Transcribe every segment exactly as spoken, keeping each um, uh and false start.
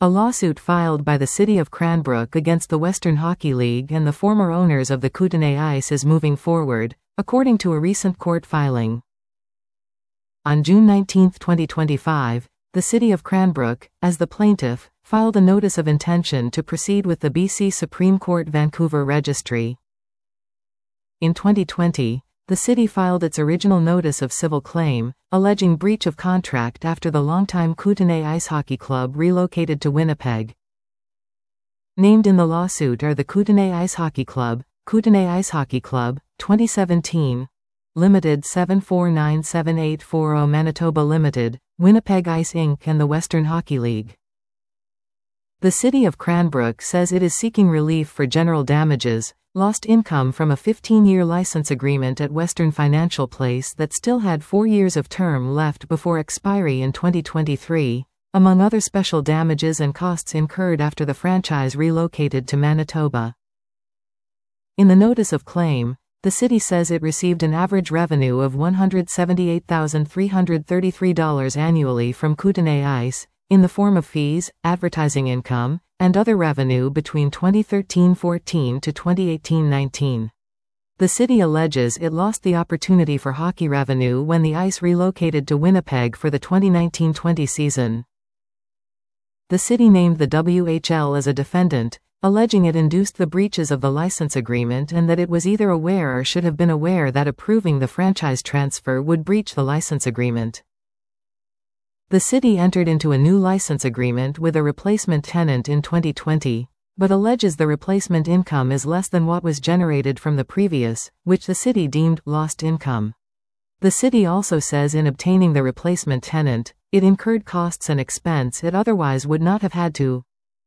A lawsuit filed by the City of Cranbrook against the Western Hockey League and the former owners of the Kootenay Ice is moving forward, according to a recent court filing. On June nineteenth twenty twenty-five, the City of Cranbrook, as the plaintiff, filed a notice of intention to proceed with the B C Supreme Court Vancouver Registry. In twenty twenty, the city filed its original notice of civil claim, alleging breach of contract after the longtime Kootenay Ice Hockey Club relocated to Winnipeg. Named in the lawsuit are the Kootenay Ice Hockey Club, Kootenay Ice Hockey Club, twenty seventeen, Limited seven four nine seven eight four zero Manitoba Limited, Winnipeg Ice Incorporated and the Western Hockey League. The City of Cranbrook says it is seeking relief for general damages, lost income from a fifteen-year license agreement at Western Financial Place that still had four years of term left before expiry in twenty twenty-three, among other special damages and costs incurred after the franchise relocated to Manitoba. In the notice of claim, the city says it received an average revenue of one hundred seventy-eight thousand three hundred thirty-three dollars annually from Kootenay Ice, in the form of fees, advertising income, and other revenue between twenty thirteen fourteen to twenty eighteen nineteen. The city alleges it lost the opportunity for hockey revenue when the Ice relocated to Winnipeg for the twenty nineteen twenty season. The city named the W H L as a defendant, alleging it induced the breaches of the license agreement and that it was either aware or should have been aware that approving the franchise transfer would breach the license agreement. The city entered into a new license agreement with a replacement tenant in twenty twenty, but alleges the replacement income is less than what was generated from the previous, which the city deemed lost income. The city also says in obtaining the replacement tenant, it incurred costs and expense it otherwise would not have had to.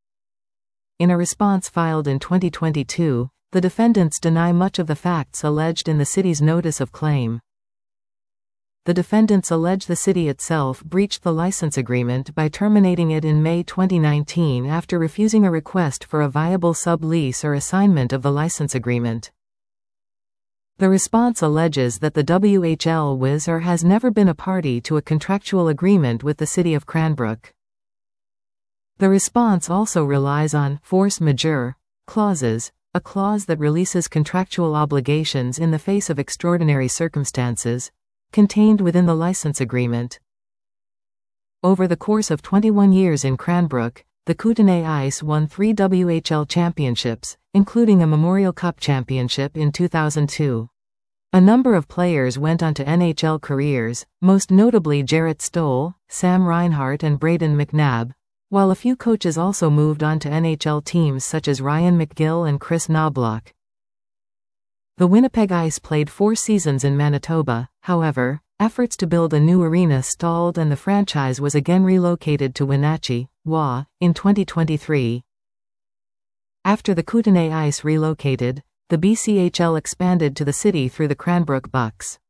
In a response filed in twenty twenty-two, the defendants deny much of the facts alleged in the city's notice of claim. The defendants allege the city itself breached the license agreement by terminating it in May twenty nineteen after refusing a request for a viable sub-lease or assignment of the license agreement. The response alleges that the W H L was or has never been a party to a contractual agreement with the City of Cranbrook. The response also relies on force majeure clauses, a clause that releases contractual obligations in the face of extraordinary circumstances, contained within the license agreement. Over the course of twenty-one years in Cranbrook, the Kootenay Ice won three W H L championships, including a Memorial Cup championship in two thousand two. A number of players went on to N H L careers, most notably Jarrett Stoll, Sam Reinhart and Braden McNabb, while a few coaches also moved on to N H L teams such as Ryan McGill and Chris Knobloch. The Winnipeg Ice played four seasons in Manitoba, however, efforts to build a new arena stalled and the franchise was again relocated to Wenatchee, W A, in twenty twenty-three. After the Kootenay Ice relocated, the B C H L expanded to the city through the Cranbrook Bucks.